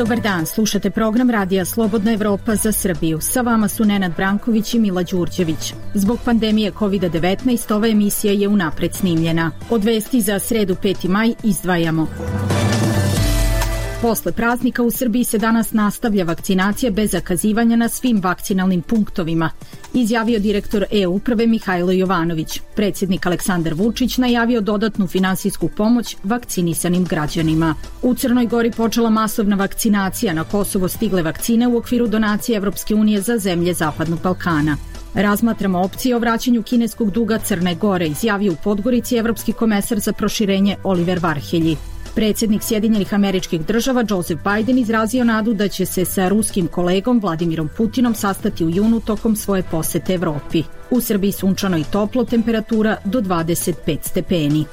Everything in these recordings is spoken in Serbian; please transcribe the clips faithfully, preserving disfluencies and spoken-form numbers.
Dobar dan, slušate program Radija Slobodna Evropa za Srbiju. Sa vama su Nenad Branković i Mila Đurđević. Zbog pandemije kovid devetnaest ova emisija je unapred snimljena. Od vesti za sredu peti maj izdvajamo. Posle praznika u Srbiji se danas nastavlja vakcinacija bez zakazivanja na svim vakcinalnim punktovima, izjavio direktor e-uprave Mihajlo Jovanović. Predsjednik Aleksandar Vučić najavio dodatnu finansijsku pomoć vakcinisanim građanima. U Crnoj Gori počela masovna vakcinacija, na Kosovo stigle vakcine u okviru donacije Evropske unije za zemlje Zapadnog Balkana. Razmatramo opcije o vraćanju kineskog duga Crne Gore, izjavio u Podgorici evropski komesar za proširenje Oliver Varhelji. Predsjednik Sjedinjenih Američkih Država Joseph Biden izrazio nadu da će se sa ruskim kolegom Vladimirom Putinom sastati u junu tokom svoje posete Evropi. U Srbiji sunčano i toplo, temperatura do dvadeset pet stepeni.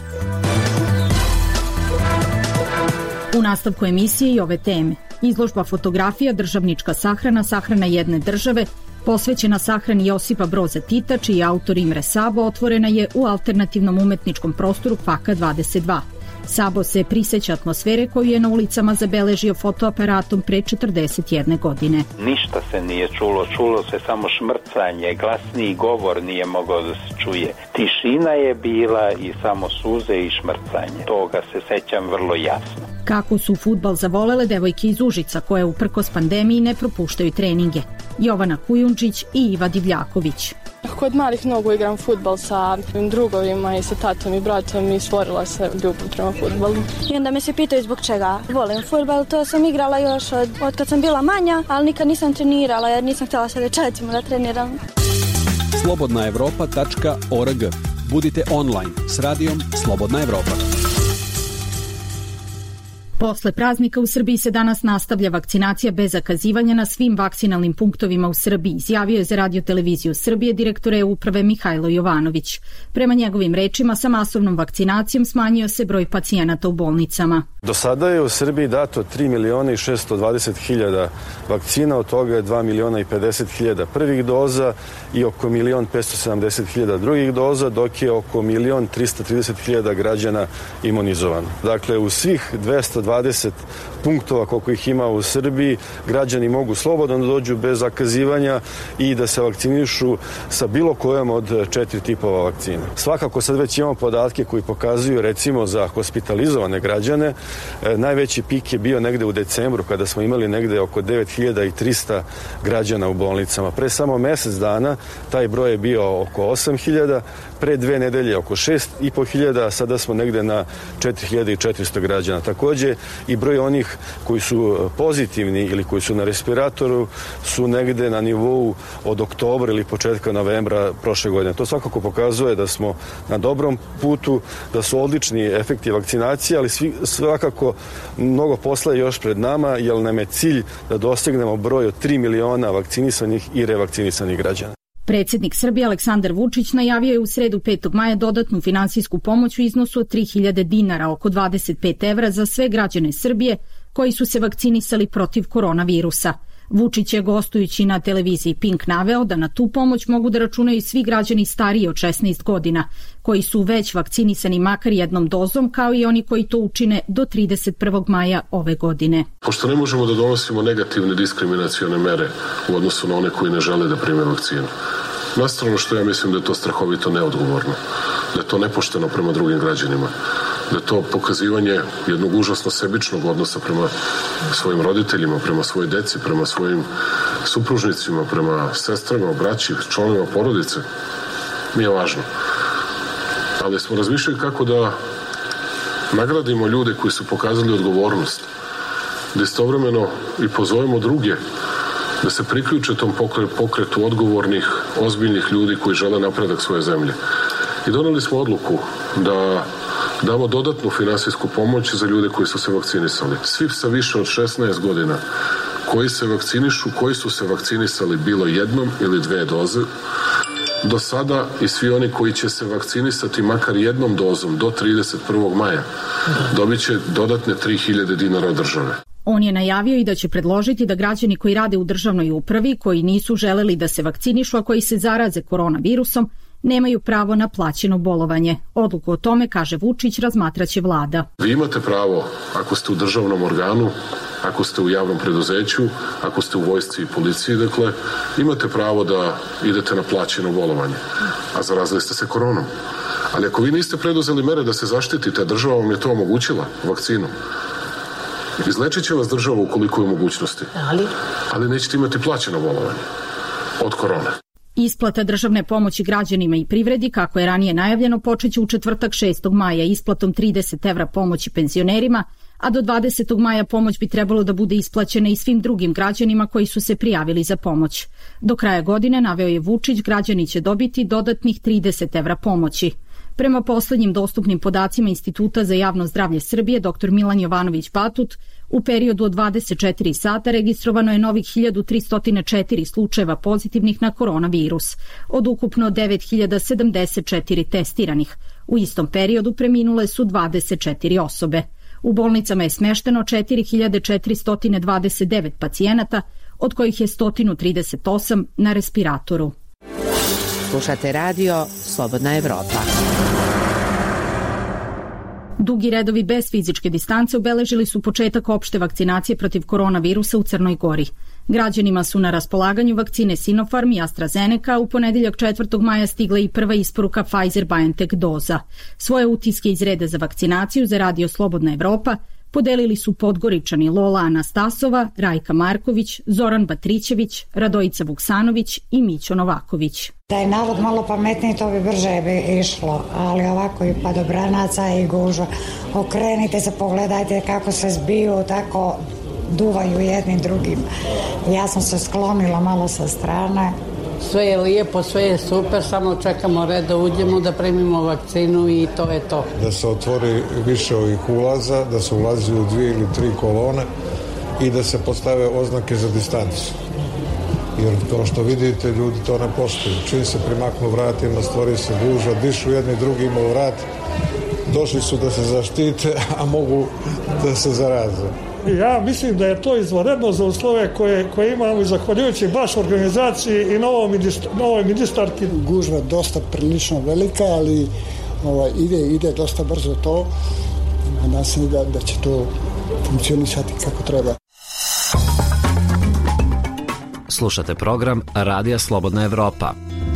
U nastavku emisije i ove teme. Izložba fotografija Državnička sahrana, sahrana jedne države, posvećena sahrani Josipa Broza Tita, čiji je autor Imre Sabo, otvorena je u alternativnom umetničkom prostoru Faka dvadeset dva. Sabo se prisjeća atmosfere koju je na ulicama zabeležio fotoaparatom pre četrdeset jedne godine. Ništa se nije čulo, čulo se samo šmrcanje, glasniji govor nije mogao da se čuje. Tišina je bila i samo suze i šmrcanje. Toga se sećam vrlo jasno. Kako su fudbal zavolele devojke iz Užica koje uprkos pandemiji ne propuštaju treninge. Jovana Kujundžić i Iva Divljaković. Kod malih nogu igram fudbal sa drugovima i sa tatom i bratom i stvorila se ljubav prema fudbalu. I onda me se pitaju zbog čega volim fudbal. To sam igrala još od, od kad sam bila manja, ali nikad nisam trenirala jer nisam htjela sa dečacima da treniram. slobodna evropa tačka org. Budite online s radijom Slobodna Evropa. Posle praznika u Srbiji se danas nastavlja vakcinacija bez zakazivanja na svim vakcinalnim punktovima u Srbiji, izjavio je za Radio televiziju Srbije direktor e-uprave Mihajlo Jovanović. Prema njegovim rečima, sa masovnom vakcinacijom smanjio se broj pacijenata u bolnicama. Do sada je u Srbiji dato tri miliona i šesto dvadeset hiljada vakcina, od toga je dva miliona i pedeset hiljada prvih doza i oko milion petsto sedamdeset hiljada drugih doza, dok je oko milion trista trideset hiljada građana imunizovano. Dakle, u svih dvesta dvadeset punktova koliko ih ima u Srbiji, građani mogu slobodno da dođu bez zakazivanja i da se vakcinišu sa bilo kojom od četiri tipova vakcina. Svakako sad već imamo podatke koji pokazuju recimo za hospitalizovane građane. E, najveći pik je bio negde u decembru kada smo imali negde oko devet hiljada trista građana u bolnicama. Pre samo mesec dana taj broj je bio oko osam hiljada, pre dve nedelje oko šest i po hiljada, a sada smo negde na četiri hiljade četiristo građana. Takođe i broj onih koji su pozitivni ili koji su na respiratoru su negde na nivou od oktobra ili početka novembra prošle godine. To svakako pokazuje da smo na dobrom putu, da su odlični efekti vakcinacije, ali svi, svakako mnogo posla je još pred nama, jer nam je cilj da dostignemo broj od tri miliona vakcinisanih i revakcinisanih građana. Predsjednik Srbije Aleksandar Vučić najavio je u sredu petog maja dodatnu finansijsku pomoć u iznosu od tri hiljade dinara, oko dvadeset pet evra za sve građane Srbije koji su se vakcinisali protiv koronavirusa. Vučić je gostujući na televiziji Pink naveo da na tu pomoć mogu da računaju i svi građani stariji od šesnaest godina, koji su već vakcinisani makar jednom dozom, kao i oni koji to učine do trideset prvog maja ove godine. Pošto ne možemo da donosimo negativne diskriminacione mere u odnosu na one koji ne žele da prime vakcinu, nastrano što ja mislim da je to strahovito neodgovorno, da je to nepošteno prema drugim građanima, da je to pokazivanje jednog užasno sebičnog odnosa prema svojim roditeljima, prema svojoj deci, prema svojim supružnicima, prema sestrama, braći, članovima porodice. Nije važno. Ali smo razmišljali kako da nagradimo ljude koji su pokazali odgovornost, da istovremeno i pozovemo druge da se priključe tom pokretu odgovornih, ozbiljnih ljudi koji žele napredak svoje zemlje. I doneli smo odluku da damo dodatnu finansijsku pomoć za ljude koji su se vakcinisali. Svi sa više od šesnaest godina koji se vakcinišu, koji su se vakcinisali bilo jednom ili dve doze, do sada i svi oni koji će se vakcinisati makar jednom dozom do trideset prvog maja dobit će dodatne tri hiljade dinara od države. On je najavio i da će predložiti da građani koji rade u državnoj upravi, koji nisu želeli da se vakcinišu, a koji se zaraze koronavirusom, nemaju pravo na plaćeno bolovanje. Odluku o tome, kaže Vučić, razmatraće vlada. Vi imate pravo, ako ste u državnom organu ako ste u javnom preduzeću, ako ste u vojsci i policiji, dakle, imate pravo da idete na plaćeno bolovanje, a zarazili ste se koronom. Ali ako vi niste preduzeli mere da se zaštitite, država vam je to omogućila vakcinom. Izlečit će vas država ukoliko je u mogućnosti, ali, ali nećete imati plaćeno bolovanje od korone. Isplata državne pomoći građanima i privredi, kako je ranije najavljeno, počeće u četvrtak šestog maja isplatom trideset evra pomoći penzionerima, a do dvadesetog maja pomoć bi trebalo da bude isplaćena i svim drugim građanima koji su se prijavili za pomoć. Do kraja godine, naveo je Vučić, građani će dobiti dodatnih trideset evra pomoći. Prema poslednjim dostupnim podacima Instituta za javno zdravlje Srbije, dr Milan Jovanović Batut, u periodu od dvadeset četiri sata registrovano je novih hiljadu tristo četiri slučajeva pozitivnih na koronavirus, od ukupno devet hiljada sedamdeset četiri testiranih. U istom periodu preminule su dvadeset četiri osobe. U bolnicama je smešteno četiri hiljade četiristo dvadeset devet pacijenata, od kojih je sto trideset osam na respiratoru. Slušate radio Slobodna Evropa. Dugi redovi bez fizičke distance obeležili su početak opšte vakcinacije protiv koronavirusa u Crnoj Gori. Građanima su na raspolaganju vakcine Sinopharm i AstraZeneca, u ponedeljak četvrtog maja stigla i prva isporuka Pfizer-BioNTech doza. Svoje utiske iz reda za vakcinaciju za radio Slobodna Evropa podelili su Podgoričani Lola Anastasova, Rajka Marković, Zoran Batrićević, Radojica Vuksanović i Mićo Novaković. Da je navod malo pametniji, to bi brže bi išlo, ali ovako i padobranaca i gužva. Okrenite se, pogledajte kako se zbiju, tako duvaju jednim drugim. Ja sam se sklonila malo sa strane. Sve je lijepo, sve je super, samo čekamo red da uđemo, da primimo vakcinu i to je to. Da se otvori više ovih ulaza, da se ulazi u dvije ili tri kolone i da se postave oznake za distancu. Jer kao što vidite, ljudi to ne poštuju. Čim se primaknu vratima, stvori se gužva, dišu jedni drugima u vrat, došli su da se zaštite, a mogu da se zaraze. Ja mislim da je to izvanredno za uslove koje, koje imamo i zahvaljujući baš organizaciji i novom ministar, novoj ministarki. Gužva je dosta prilično velika, ali ovaj, ide, ide dosta brzo to. Nadam se da, da će to funkcionisati kako treba. Slušate program Radija Slobodna Evropa.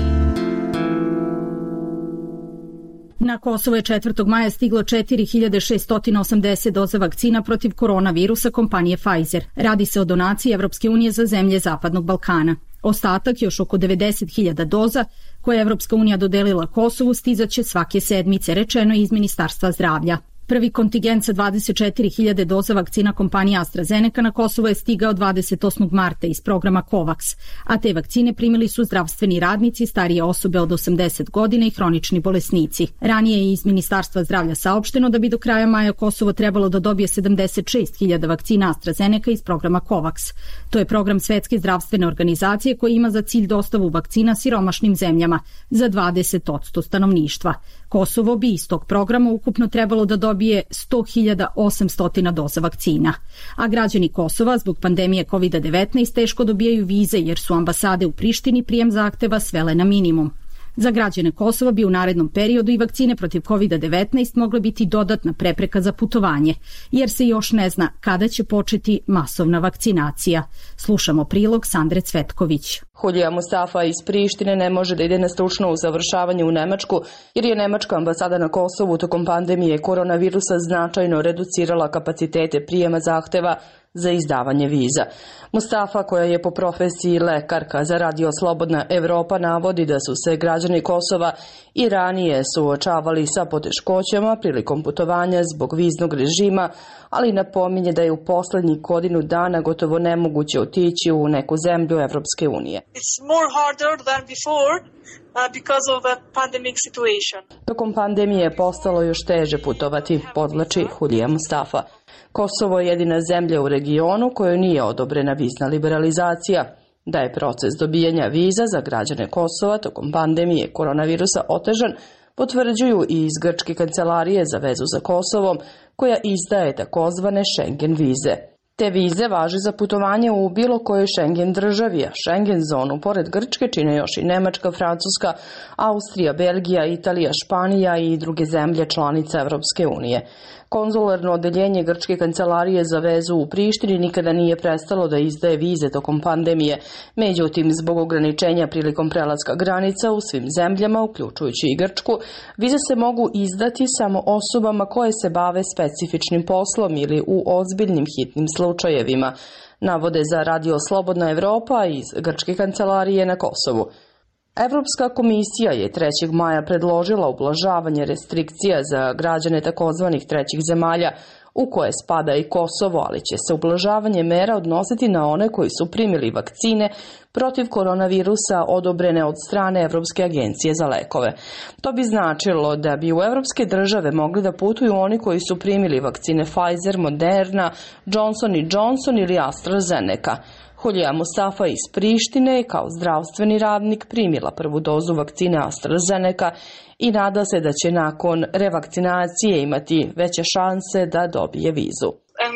Na Kosovo je četvrtog maja stiglo četiri hiljade šesto osamdeset doza vakcina protiv koronavirusa kompanije Pfizer. Radi se o donaciji Evropske unije za zemlje Zapadnog Balkana. Ostatak, još oko devedeset hiljada doza, koje je Evropska unija dodelila Kosovu, stizaće svake sedmice, rečeno je iz Ministarstva zdravlja. Prvi kontingent sa dvadeset četiri hiljade doza vakcina kompanije AstraZeneca na Kosovo je stigao dvadeset osmog marta iz programa COVAX, a te vakcine primili su zdravstveni radnici, starije osobe od osamdeset godina i hronični bolesnici. Ranije je iz Ministarstva zdravlja saopšteno da bi do kraja maja Kosovo trebalo da dobije sedamdeset šest hiljada vakcina AstraZeneca iz programa COVAX. To je program Svetske zdravstvene organizacije koji ima za cilj dostavu vakcina siromašnim zemljama za dvadeset posto stanovništva. Kosovo bi iz tog programa ukupno trebalo da dobije sto hiljada osamsto doza vakcina. A građani Kosova zbog pandemije kovid devetnaest teško dobijaju vize jer su ambasade u Prištini prijem zahteva svele na minimum. Za građane Kosova bi u narednom periodu i vakcine protiv kovid devetnaest mogle biti dodatna prepreka za putovanje, jer se još ne zna kada će početi masovna vakcinacija. Slušamo prilog Sandre Cvetković. Hulija Mustafa iz Prištine ne može da ide na stručno usavršavanje u Nemačku, jer je Nemačka ambasada na Kosovu tokom pandemije koronavirusa značajno reducirala kapacitete prijema zahteva za izdavanje viza. Mustafa, koja je po profesiji lekarka za Radio Slobodna Evropa, navodi da su se građani Kosova i ranije suočavali sa poteškoćama prilikom putovanja zbog viznog režima, ali napominje da je u poslednjih godinu dana gotovo nemoguće otići u neku zemlju Evropske unije. It's more harder than before uh, because of the pandemic situation. Tokom pandemije je postalo još teže putovati, podvlači Hulija Mustafa. Kosovo je jedina zemlja u regionu kojoj nije odobrena vizna liberalizacija. Da je proces dobijanja viza za građane Kosova tokom pandemije koronavirusa otežan, potvrđuju i iz Grčke kancelarije za vezu za Kosovom, koja izdaje takozvane Schengen vize. Te vize važe za putovanje u bilo kojoj Schengen državi, a Schengen zonu pored Grčke čine još i Nemačka, Francuska, Austrija, Belgija, Italija, Španija i druge zemlje članice Evropske unije. Konzularno odeljenje Grčke kancelarije za vezu u Prištini nikada nije prestalo da izdaje vize tokom pandemije. Međutim, zbog ograničenja prilikom prelaska granica u svim zemljama, uključujući i Grčku, vize se mogu izdati samo osobama koje se bave specifičnim poslom ili u ozbiljnim hitnim slučajevima, navode za Radio Slobodna Evropa iz Grčke kancelarije na Kosovu. Evropska komisija je trećeg maja predložila ublažavanje restrikcija za građane takozvanih trećih zemalja, u koje spada i Kosovo, ali će se ublažavanje mera odnositi na one koji su primili vakcine protiv koronavirusa odobrene od strane Evropske agencije za lekove. To bi značilo da bi u evropske države mogli da putuju oni koji su primili vakcine Pfizer, Moderna, Johnson and Johnson ili AstraZeneca. Hulija Mustafa iz Prištine kao zdravstveni radnik primila prvu dozu vakcine AstraZeneca i nada se da će nakon revakcinacije imati veće šanse da dobije vizu.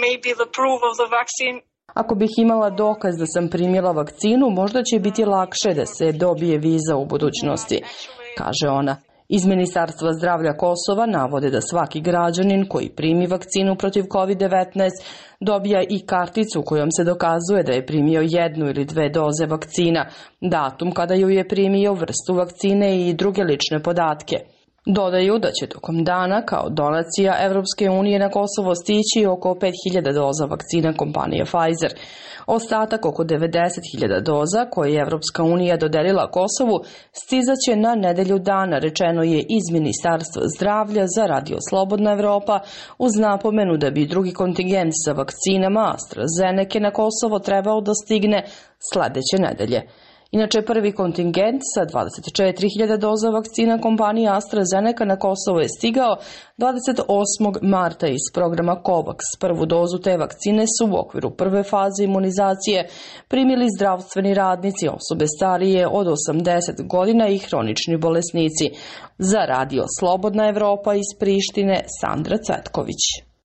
Ako bih imala dokaz da sam primila vakcinu, možda će biti lakše da se dobije viza u budućnosti, kaže ona. Iz Ministarstva zdravlja Kosova navode da svaki građanin koji primi vakcinu protiv kovid devetnaest dobija i karticu kojom se dokazuje da je primio jednu ili dve doze vakcina, datum kada ju je primio, vrstu vakcine i druge lične podatke. Dodaju da će tokom dana kao donacija Evropske unije na Kosovo stići oko pet hiljada doza vakcina kompanije Pfizer. Ostatak oko devedeset hiljada doza koje je Evropska unija dodelila Kosovu stizaće na nedelju dana, rečeno je iz Ministarstva zdravlja za Radio Slobodna Evropa, uz napomenu da bi drugi kontingent sa vakcinama AstraZeneca na Kosovo trebao da stigne sledeće nedelje. Inače, prvi kontingent sa dvadeset četiri hiljade doza vakcina kompanije AstraZeneca na Kosovo je stigao dvadeset osmog marta iz programa COVAX. Prvu dozu te vakcine su u okviru prve faze imunizacije primili zdravstveni radnici, osobe starije od osamdeset godina i hronični bolesnici. Za Radio Slobodna Evropa iz Prištine, Sandra Cvetković.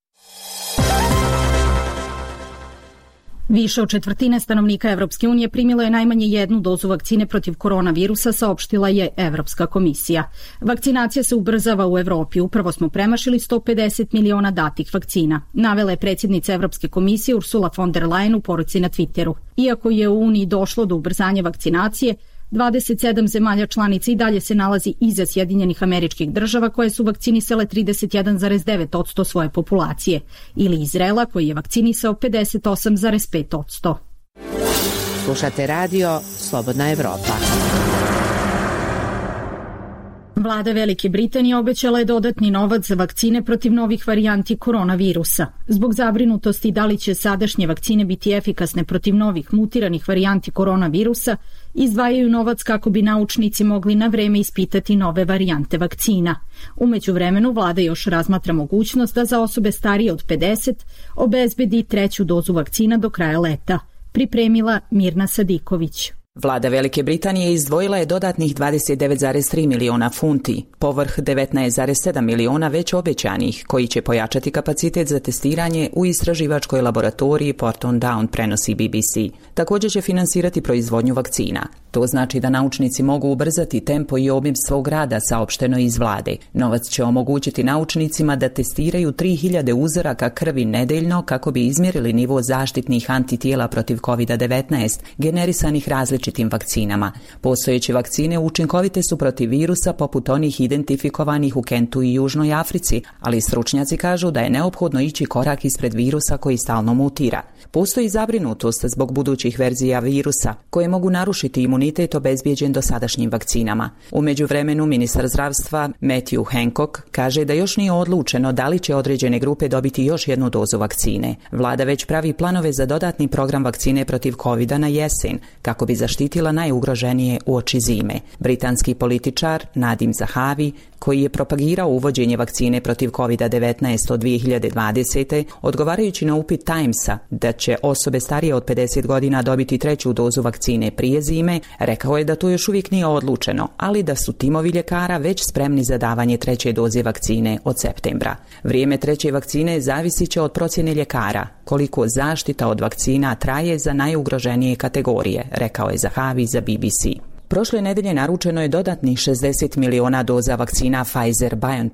Više od četvrtine stanovnika Evropske unije primilo je najmanje jednu dozu vakcine protiv koronavirusa, saopštila je Evropska komisija. Vakcinacija se ubrzava u Evropi, upravo smo premašili sto pedeset miliona datih vakcina, navela je predsjednica Evropske komisije Ursula von der Leyen u poruci na Twitteru. Iako je u Uniji došlo do ubrzanja vakcinacije, dvadeset sedam zemalja članica i dalje se nalazi iza Sjedinjenih Američkih Država koje su vakcinisale trideset jedan zarez devet posto svoje populacije, ili Izraela koji je vakcinisao pedeset osam zarez pet posto. Slušate radio Slobodna Evropa. Vlada Velike Britanije obećala je dodatni novac za vakcine protiv novih varijanti koronavirusa. Zbog zabrinutosti da li će sadašnje vakcine biti efikasne protiv novih mutiranih varijanti koronavirusa, izdvajaju novac kako bi naučnici mogli na vreme ispitati nove varijante vakcina. U međuvremenu vlada još razmatra mogućnost da za osobe starije od pedeset obezbedi treću dozu vakcina do kraja leta. Pripremila Mirna Sadiković. Vlada Velike Britanije izdvojila je dodatnih dvadeset devet zarez tri miliona funti, povrh devetnaest zarez sedam miliona već obećanih, koji će pojačati kapacitet za testiranje u istraživačkoj laboratoriji Porton Down, prenosi B B C. Također će finansirati proizvodnju vakcina. To znači da naučnici mogu ubrzati tempo i obim svog rada, saopšteno iz vlade. Novac će omogućiti naučnicima da testiraju tri hiljade uzoraka krvi nedeljno kako bi izmjerili nivo zaštitnih antitijela protiv kovid devetnaest generisanih različitim vakcinama. Postojeće vakcine učinkovite su protiv virusa poput onih identifikovanih u Kentu i Južnoj Africi, ali stručnjaci kažu da je neophodno ići korak ispred virusa koji stalno mutira. Postoji zabrinutost zbog budućih verzija virusa koje mogu narušiti imunitet obezbijeđen dosadašnjim vakcinama. U međuvremenu ministar zdravstva Matthew Hancock kaže da još nije odlučeno da li će određene grupe dobiti još jednu dozu vakcine. Vlada već pravi planove za dodatni program vakcine protiv kovida na jesen, kako bi zaštitila najugroženije uoči zime. Britanski političar Nadim Zahavi, koji je propagirao uvođenje vakcine protiv kovid devetnaest od dvije hiljade dvadesete. odgovarajući na upit Timesa da će osobe starije od pedeset godina dobiti treću dozu vakcine prije zime, rekao je da to još uvijek nije odlučeno, ali da su timovi ljekara već spremni za davanje treće doze vakcine od septembra. Vrijeme treće vakcine zavisit će od procjene ljekara, koliko zaštita od vakcina traje za najugroženije kategorije, rekao je Zahavi za B B C. Prošle nedelje naručeno je dodatnih šezdeset miliona doza vakcina Pfizer-BioNTech.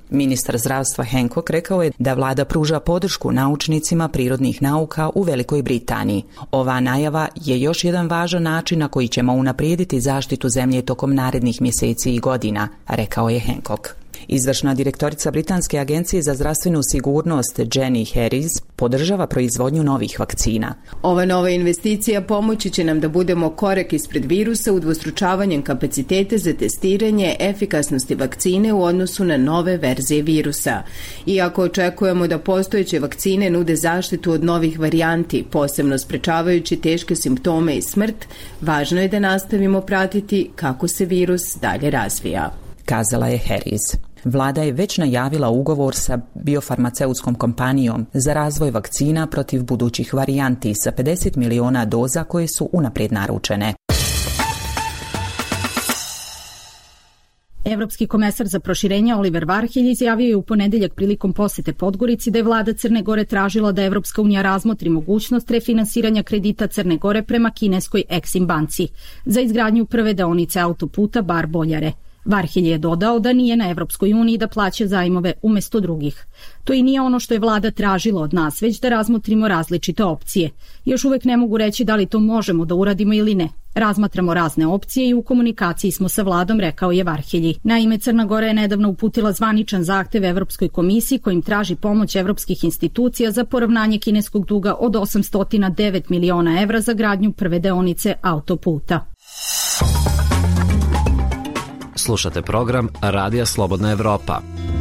Ministar zdravstva Hancock rekao je da vlada pruža podršku naučnicima prirodnih nauka u Velikoj Britaniji. Ova najava je još jedan važan način na koji ćemo unaprijediti zaštitu zemlje tokom narednih mjeseci i godina, rekao je Hancock. Izvršna direktorica Britanske agencije za zdravstvenu sigurnost Jenny Harris podržava proizvodnju novih vakcina. Ova nova investicija pomoći će nam da budemo korak ispred virusa udvostručavanjem kapacitete za testiranje efikasnosti vakcine u odnosu na nove verzije virusa. Iako očekujemo da postojeće vakcine nude zaštitu od novih varijanti, posebno sprečavajući teške simptome i smrt, važno je da nastavimo pratiti kako se virus dalje razvija, kazala je Harris. Vlada je već najavila ugovor sa biofarmaceutskom kompanijom za razvoj vakcina protiv budućih varijanti sa pedeset miliona doza koje su unaprijed naručene. Evropski komesar za proširenje Oliver Varhelj izjavio je u ponedeljak prilikom posete Podgorici da je vlada Crne Gore tražila da Evropska unija razmotri mogućnost refinansiranja kredita Crne Gore prema kineskoj Exim banci za izgradnju prve deonice autoputa Bar-Boljare. Varhelj je dodao da nije na Evropskoj uniji da plaća zajmove umjesto drugih. To i nije ono što je vlada tražila od nas, već da razmotrimo različite opcije. Još uvek ne mogu reći da li to možemo da uradimo ili ne. Razmatramo razne opcije i u komunikaciji smo sa vladom, rekao je Varhelji. Naime, Crna Gora je nedavno uputila zvaničan zahtev Evropskoj komisiji kojim traži pomoć evropskih institucija za poravnanje kineskog duga od osamsto devet miliona evra za gradnju prve deonice autoputa. Slušate program Radija Slobodna Evropa.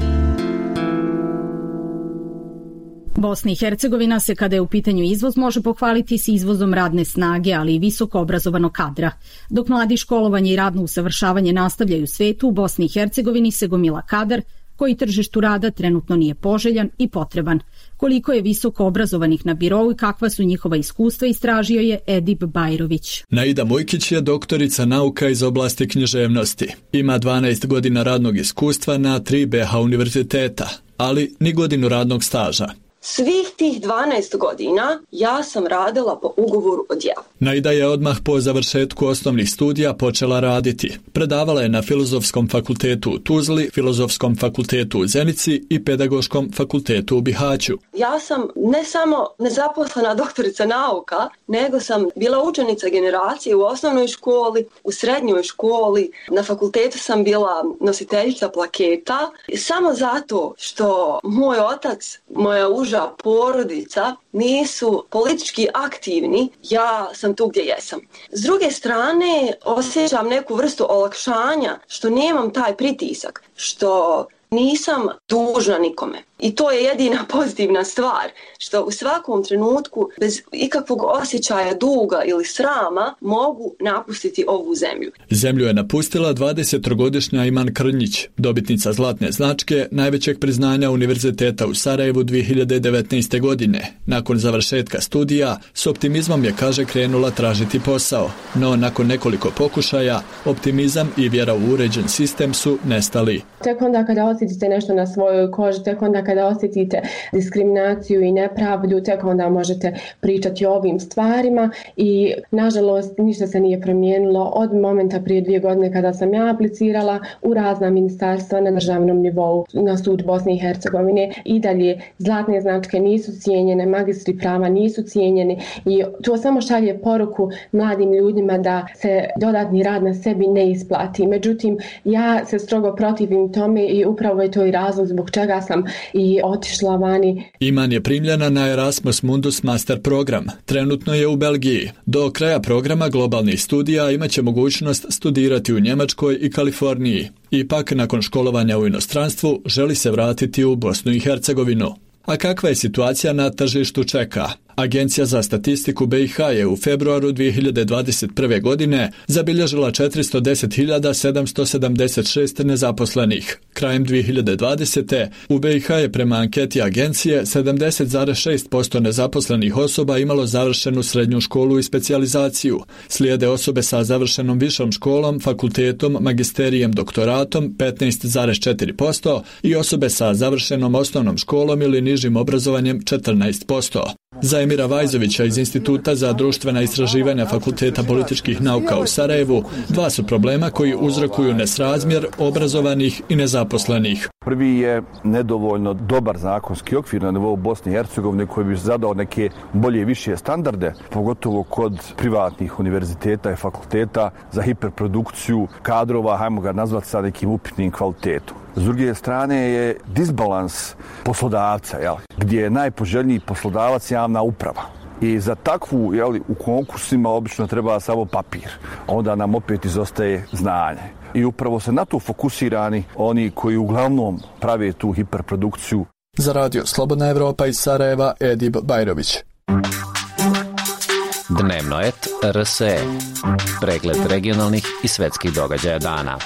Bosna i Hercegovina se, kada je u pitanju izvoz, može pohvaliti s izvozom radne snage, ali i visoko obrazovanog kadra. Dok mladi školovanje i radno usavršavanje nastavljaju u svetu, u Bosni i Hercegovini se gomila kadar koji tržištu rada trenutno nije poželjan i potreban. Koliko je visoko obrazovanih na birou i kakva su njihova iskustva, istražio je Edip Bajrović. Naida Mujkić je doktorica nauka iz oblasti književnosti. Ima dvanaest godina radnog iskustva na tri B H univerziteta, ali ni godinu radnog staža. Svih tih dvanaest godina ja sam radila po ugovoru o djelu. Naida je odmah po završetku osnovnih studija počela raditi. Predavala je na Filozofskom fakultetu u Tuzli, Filozofskom fakultetu u Zenici i Pedagoškom fakultetu u Bihaću. Ja sam ne samo nezaposlena doktorica nauka, nego sam bila učenica generacije u osnovnoj školi, u srednjoj školi, na fakultetu sam bila nositeljica plaketa. Samo zato što moj otac, moja uža porodica nisu politički aktivni, ja sam tu gdje jesam. S druge strane, osjećam neku vrstu olakšanja što nemam taj pritisak, što nisam dužna nikome. I to je jedina pozitivna stvar, što u svakom trenutku, bez ikakvog osjećaja duga ili srama, mogu napustiti ovu zemlju. Zemlju je napustila dvadesettrogodišnja Iman Krnjić, dobitnica zlatne značke najvećeg priznanja Univerziteta u Sarajevu dvije hiljade devetnaeste. godine. Nakon završetka studija, s optimizmom je, kaže, krenula tražiti posao. No, nakon nekoliko pokušaja, optimizam i vjera u uređen sistem su nestali. Tek onda kada osjetite nešto na svojoj koži, tek onda kada osjetite diskriminaciju i nepravdu, tek onda možete pričati o ovim stvarima i nažalost ništa se nije promijenilo od momenta prije dvije godine kada sam ja aplicirala u razna ministarstva na državnom nivou na sud Bosne i Hercegovine. I dalje zlatne značke nisu cijenjene, magistri prava nisu cijenjeni i to samo šalje poruku mladim ljudima da se dodatni rad na sebi ne isplati. Međutim, ja se strogo protivim tome i upravo je to i razlog zbog čega sam i otišla vani. Iman je primljena na Erasmus Mundus Master program. Trenutno je u Belgiji. Do kraja programa globalnih studija imaće mogućnost studirati u Njemačkoj i Kaliforniji. Ipak, nakon školovanja u inostranstvu, želi se vratiti u Bosnu i Hercegovinu. A kakva je situacija na tržištu čeka? Agencija za statistiku B i H je u februaru dvije hiljade dvadeset prve. godine zabilježila četiristo deset hiljada sedamsto sedamdeset šest nezaposlenih. Krajem dvije hiljade dvadesete. u B i H je prema anketi agencije sedamdeset zarez šest posto nezaposlenih osoba imalo završenu srednju školu i specijalizaciju. Slijede osobe sa završenom višom školom, fakultetom, magisterijem, doktoratom petnaest zarez četiri posto i osobe sa završenom osnovnom školom ili nižim obrazovanjem četrnaest posto. Za Emira Vajzovića iz Instituta za društvena istraživanja Fakulteta političkih nauka u Sarajevu, dva su problema koji uzrokuju nesrazmjer obrazovanih i nezaposlenih. Prvi je nedovoljno dobar zakonski okvir na nivou Bosne i Hercegovine koji bi zadao neke bolje i više standarde, pogotovo kod privatnih univerziteta i fakulteta za hiperprodukciju kadrova, hajmo ga nazvati sa nekim upitnim kvalitetom. S druge strane je disbalans poslodavca, jel, gdje je najpoželjniji poslodavac javna uprava. I za takvu, jel, u konkursima obično treba samo papir. Onda nam opet izostaje znanje. I upravo se na to fokusirani oni koji uglavnom prave tu hiperprodukciju. Za radio Slobodna Evropa iz Sarajeva, Edib Bajrović. Dnevno et R S E. Pregled regionalnih i svetskih događaja dana.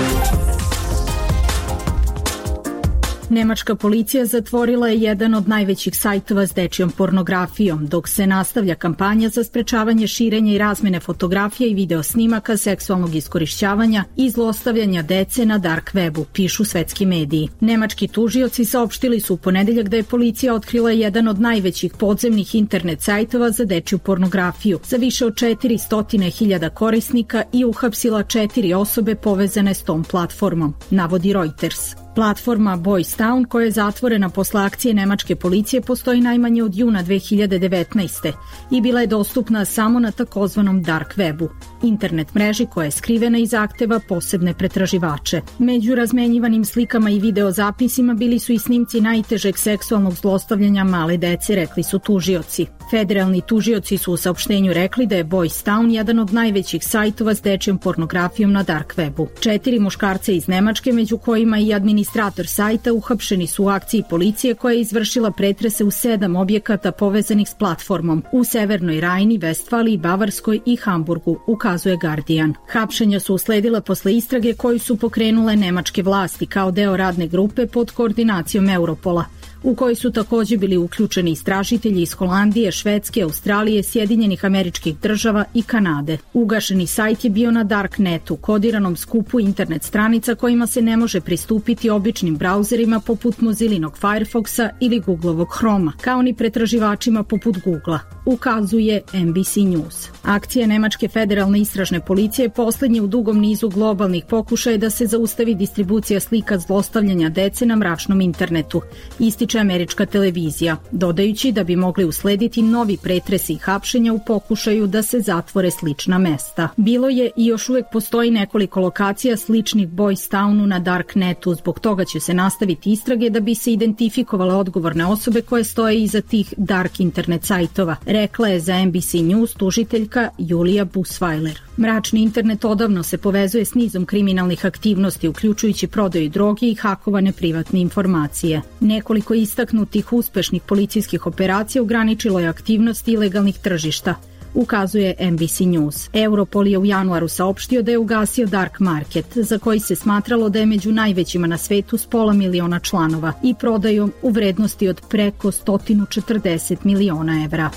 Nemačka policija zatvorila je jedan od najvećih sajtova s dečijom pornografijom, dok se nastavlja kampanja za sprečavanje širenja i razmene fotografija i video snimaka seksualnog iskorišćavanja i zlostavljanja dece na dark webu, pišu svetski mediji. Nemački tužioci saopštili su u ponedeljak da je policija otkrila jedan od najvećih podzemnih internet sajtova za dečiju pornografiju za više od četiristo hiljada korisnika i uhapsila četiri osobe povezane s tom platformom, navodi Reuters. Platforma Boys Town, koja je zatvorena posle akcije nemačke policije, postoji najmanje od juna dve hiljade devetnaeste. i bila je dostupna samo na takozvanom dark webu, internet mreži koja je skrivena i zahteva posebne pretraživače. Među razmenjivanim slikama i videozapisima bili su i snimci najtežeg seksualnog zlostavljanja male dece, rekli su tužioci. Federalni tužioci su u saopštenju rekli da je Boys Town jedan od najvećih sajtova s dečjom pornografijom na dark webu. Četiri muškarca iz Nemačke, među kojima i administrator sajta, uhapšeni su u akciji policije koja je izvršila pretrese u sedam objekata povezanih s platformom u Severnoj Rajni, Vestfaliji, Bavarskoj i Hamburgu, ukazuje Guardian. Hapšenja su usledila posle istrage koju su pokrenule nemačke vlasti kao deo radne grupe pod koordinacijom Europola, u kojoj su takođe bili uključeni istražitelji iz Holandije, Švedske, Australije, Sjedinjenih Američkih Država i Kanade. Ugašeni sajt je bio na Darknetu, kodiranom skupu internet stranica kojima se ne može pristupiti običnim brauzerima poput Mozillinog Firefoxa ili Googlovog Chroma, kao ni pretraživačima poput Googla, ukazuje N B C News. Akcija Nemačke federalne istražne policije je poslednji u dugom nizu globalnih pokušaja da se zaustavi distribucija slika zlostavljanja dece na mračnom internetu, ističe američka televizija, dodajući da bi mogli uslediti novi pretresi i hapšenja u pokušaju da se zatvore slična mesta. Bilo je i još uvek postoji nekoliko lokacija sličnih Boys Townu na Darknetu, zbog toga će se nastaviti istrage da bi se identifikovale odgovorne osobe koje stoje iza tih dark internet sajtova, rekla je za N B C News tužiteljka Julija Busweiler. Mračni internet odavno se povezuje s nizom kriminalnih aktivnosti, uključujući prodaju droge i hakovane privatne informacije. Nekoliko istaknutih uspešnih policijskih operacija ograničilo je aktivnosti ilegalnih tržišta, ukazuje N B C News. Europol je u januaru saopštio da je ugasio Dark Market, za koji se smatralo da je među najvećima na svetu s pola miliona članova i prodajom u vrednosti od preko sto četrdeset miliona evra.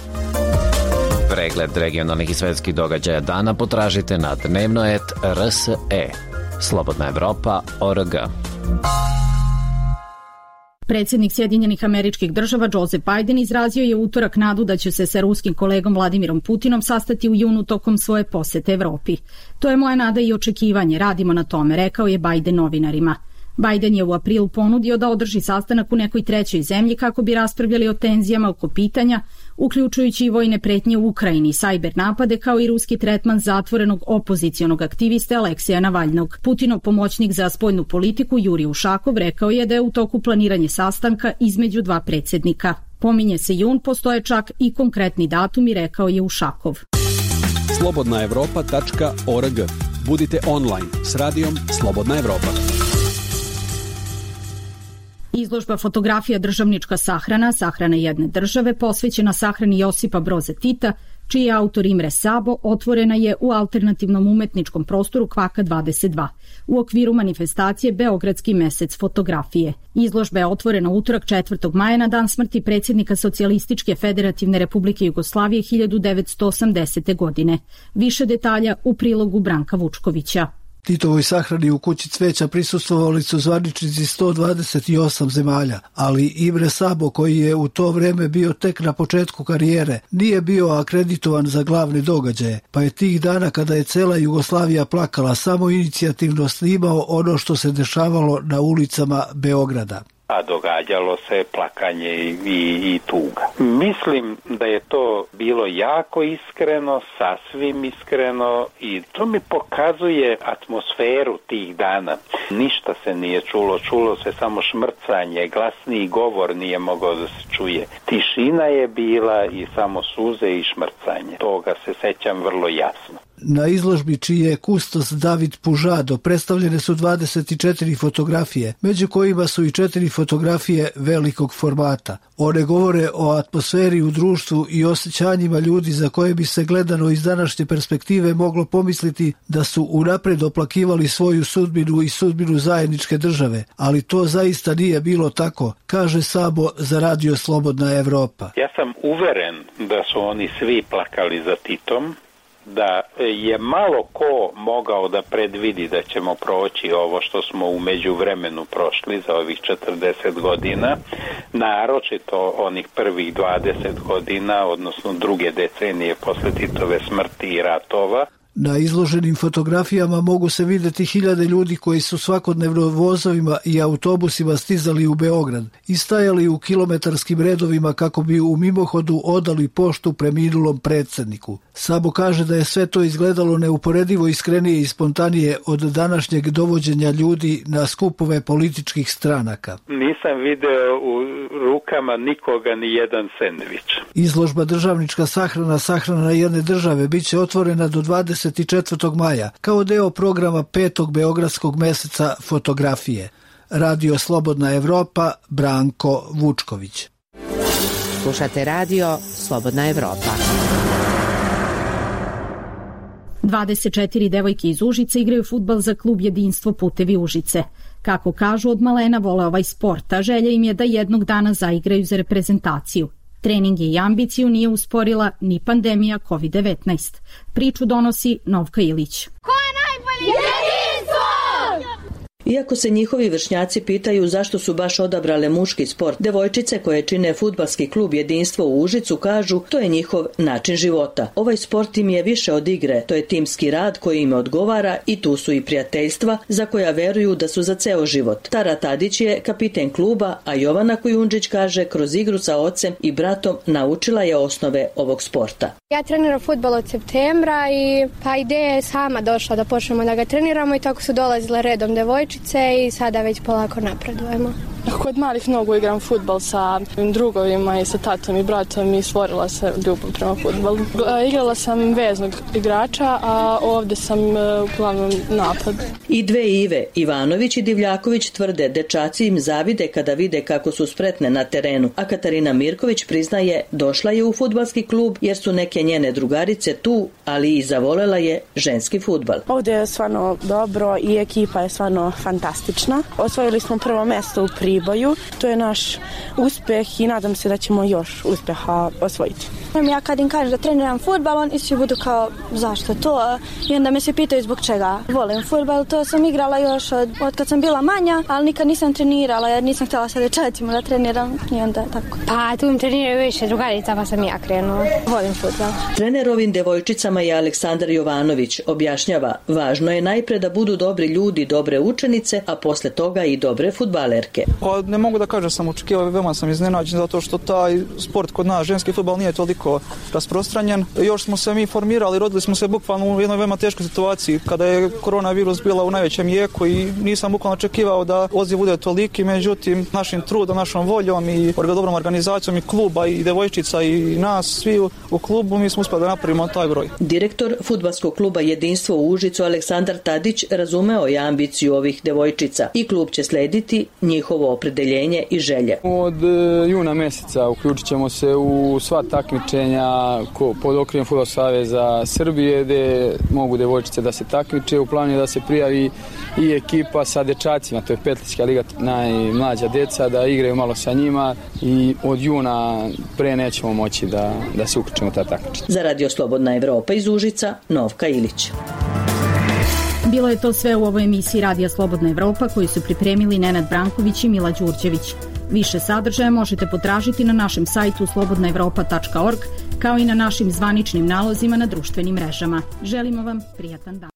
Pregled regionalnih i svetskih događaja dana potražite na dnevno et R S E. Slobodna Evropa точка org. Predsjednik Sjedinjenih Američkih Država Joseph Biden izrazio je u utorak nadu da će se sa ruskim kolegom Vladimirom Putinom sastati u junu tokom svoje posete Evropi. To je moja nada i očekivanje, radimo na tome, rekao je Biden novinarima. Biden je u aprilu ponudio da održi sastanak u nekoj trećoj zemlji kako bi raspravljali o tenzijama oko pitanja, uključujući i vojne pretnje u Ukrajini, sajber napade kao i ruski tretman zatvorenog opozicionog aktiviste Aleksija Navalnog. Putinov pomoćnik za spoljnu politiku Jurij Ušakov rekao je da je u toku planiranje sastanka između dva predsjednika. Pominje se jun, postoje čak i konkretni datumi, rekao je Ušakov. slobodna evropa tačka org. Budite online s radijom Slobodna Evropa. Izložba fotografija Državnička sahrana, sahrana jedne države, posvećena sahrani Josipa Broza Tita, čiji je autor Imre Sabo, otvorena je u alternativnom umetničkom prostoru Kvaka dvadeset dva, u okviru manifestacije Beogradski mesec fotografije. Izložba je otvorena utorak četvrtog maja na dan smrti predsjednika Socijalističke federativne republike Jugoslavije hiljadu devetsto osamdesete. godine. Više detalja u prilogu Branka Vučkovića. Titovoj sahrani u kući cveća prisustvovali su zvaničnici sto dvadeset osam zemalja, ali Imre Sabo, koji je u to vreme bio tek na početku karijere, nije bio akreditovan za glavne događaje, pa je tih dana kada je cela Jugoslavija plakala samo inicijativno snimao ono što se dešavalo na ulicama Beograda. A događalo se plakanje i, i, i tuga. Mislim da je to bilo jako iskreno, sasvim iskreno i to mi pokazuje atmosferu tih dana. Ništa se nije čulo, čulo se samo šmrcanje, glasniji govor nije mogao da se čuje. Tišina je bila i samo suze i šmrcanje. Toga se sećam vrlo jasno. Na izložbi čiji je kustos David Pužado predstavljene su dvadeset četiri fotografije, među kojima su i četiri fotografije velikog formata. One govore o atmosferi u društvu i osjećanjima ljudi za koje bi se gledano iz današnje perspektive moglo pomisliti da su unapred oplakivali svoju sudbinu i sudbinu zajedničke države, ali to zaista nije bilo tako, kaže Sabo za Radio Slobodna Evropa. Ja sam uveren da su oni svi plakali za Titom, da je malo ko mogao da predvidi da ćemo proći ovo što smo u međuvremenu prošli za ovih četrdeset godina, naročito onih prvih dvadeset godina, odnosno druge decenije posle Titove smrti i ratova. Na izloženim fotografijama mogu se vidjeti hiljade ljudi koji su svakodnevno vozovima i autobusima stizali u Beograd i stajali u kilometarskim redovima kako bi u mimohodu odali poštu preminulom predsjedniku. Sabo kaže da je sve to izgledalo neuporedivo iskrenije i spontanije od današnjeg dovođenja ljudi na skupove političkih stranaka. Nisam video u rukama nikoga ni jedan sendvič. Izložba Državnička sahrana, sahrana jedne države, bit će otvorena do dvadeset četvrtog maja kao deo programa petog beogradskog meseca fotografije. Radio Slobodna Evropa, Branko Vučković. Slušate Radio Slobodna Evropa. dvadeset četiri devojke iz Užice igraju fudbal za klub Jedinstvo Putevi Užice. Kako kažu, od malena vole ovaj sport, a želja im je da jednog dana zaigraju za reprezentaciju. Treninge i ambiciju nije usporila ni pandemija kovid devetnaest. Priču donosi Novka Ilić. Ko je najbolji? Jedinstvo! Iako se njihovi vršnjaci pitaju zašto su baš odabrale muški sport, devojčice koje čine fudbalski klub Jedinstvo u Užicu kažu to je njihov način života. Ovaj sport im je više od igre, to je timski rad koji im odgovara i tu su i prijateljstva za koja veruju da su za ceo život. Tara Tadić je kapiten kluba, a Jovana Kujundžić kaže kroz igru sa ocem i bratom naučila je osnove ovog sporta. Ja treniram fudbal od septembra i pa ideja je sama došla da počnemo da ga treniramo i tako su dolazile redom devojčice i sada već polako napredujemo. Kod malih nogu igram fudbal sa drugovima i sa tatom i bratom i stvorila se ljubav prema fudbalu. Igrala sam veznog igrača, a ovdje sam uglavnom napad. I dve Ive, Ivanović i Divljaković, tvrde dečaci im zavide kada vide kako su spretne na terenu, a Katarina Mirković priznaje došla je u fudbalski klub jer su neke njene drugarice tu, ali i zavolela je ženski fudbal. Ovdje je stvarno dobro i ekipa je stvarno fantastična. Osvojili smo prvo mjesto u Priboju. To je naš uspeh i nadam se da ćemo još uspjeha osvojiti. Ja kad im kažem da treniram fudbal, oni svi budu kao zašto to? I onda me se pitaju zbog čega volim fudbal. To sam igrala još od, od kad sam bila manja, ali nikad nisam trenirala jer nisam htjela sa dečacima da treniram i onda tako. Pa tu im treniraju više drugarica pa sam ja krenula. Volim fudbal. Trener ovim devojčicama je Aleksandar Jovanović. Objašnjava, važno je najpre da budu dobri ljudi, dobre učenice, a posle toga i dobre fudbalerke. Pa ne mogu da kažem sam očekivao, veoma sam iznenađen zato što taj sport kod nas, ženski fudbal, nije toliko rasprostranjen. Još smo se mi formirali, rodili smo se bukvalno u jednoj veoma teškoj situaciji kada je koronavirus bila u najvećem jeku i nisam bukvalno očekivao da odziv bude toliki, međutim našim trudom, našom voljom i dobrom organizacijom i kluba i devojčica i nas svi u klubu mi smo uspjeli da napravimo taj broj. Direktor fudbalskog kluba Jedinstvo u Užicu Aleksandar Tadić razumeo je ambiciju ovih devojčica i klub će slediti njihovo opredeljenje i želje. Od juna mjeseca uključit ćemo se u sva takmičenja pod okriljem Fudbal saveza Srbije gdje mogu devojčice da se takmiče. U planu je da se prijavi i ekipa sa dečacima, to je Petlička liga, najmlađa deca, da igraju malo sa njima i od juna pre nećemo moći da, da se uključimo ta takmičenja. Za Radio Slobodna Evropa iz Užica, Novka Ilić. Bilo je to sve u ovoj emisiji Radija Slobodna Evropa koju su pripremili Nenad Branković i Mila Đurđević. Više sadržaja možete potražiti na našem sajtu slobodna evropa tačka org kao i na našim zvaničnim nalozima na društvenim mrežama. Želimo vam prijatan dan.